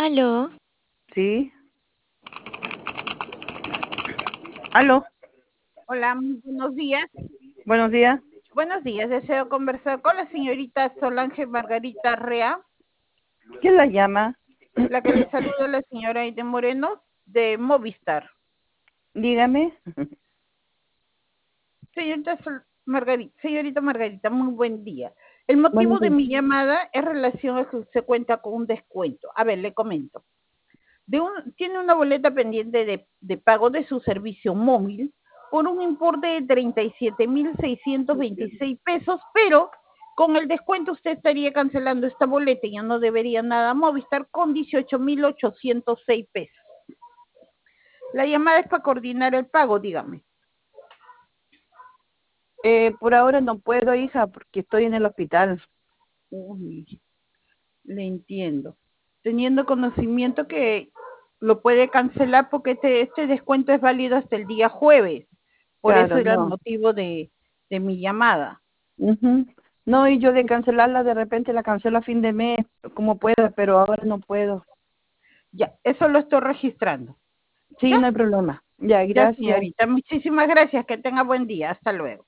Aló, Sí. Aló. Hola, muy buenos días. Buenos días. Buenos días, deseo conversar con la señorita Solange Margarita Rea, ¿Quién la llama? la que le saluda la señora Aide Moreno de Movistar. Dígame. Señorita Margarita, muy buen día. El motivo Buenos de días. mi llamada es relación a que usted cuenta con un descuento. A ver, le comento. Tiene una boleta pendiente de pago de su servicio móvil por un importe de 37.626 pesos, pero con el descuento usted estaría cancelando esta boleta y ya no debería nada Movistar con 18.806 pesos. La llamada es para coordinar el pago, dígame. Por ahora no puedo, hija, porque estoy en el hospital. Uy, le entiendo. Teniendo conocimiento que lo puede cancelar porque este descuento es válido hasta el día jueves. Por eso Claro, era el no. motivo de mi llamada. Ujú. No, y yo de cancelarla, de repente la cancelo a fin de mes, como pueda, pero ahora no puedo. Ya, eso lo estoy registrando. Sí, Ya, no hay problema. Ya, ya, gracias. señorita. Muchísimas gracias. Que tenga buen día. Hasta luego.